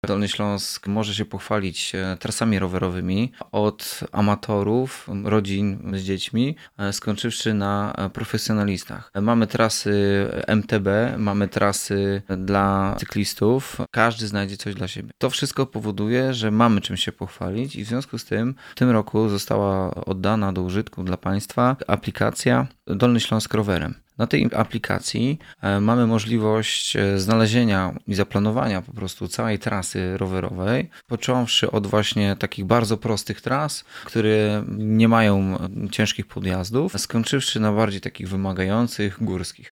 Dolny Śląsk może się pochwalić trasami rowerowymi od amatorów, rodzin z dziećmi, skończywszy na profesjonalistach. Mamy trasy MTB, mamy trasy dla cyklistów, każdy znajdzie coś dla siebie. To wszystko powoduje, że mamy czym się pochwalić i w związku z tym w tym roku została oddana do użytku dla państwa aplikacja Dolny Śląsk rowerem. Na tej aplikacji mamy możliwość znalezienia i zaplanowania po prostu całej trasy rowerowej, począwszy od właśnie takich bardzo prostych tras, które nie mają ciężkich podjazdów, skończywszy na bardziej takich wymagających, górskich.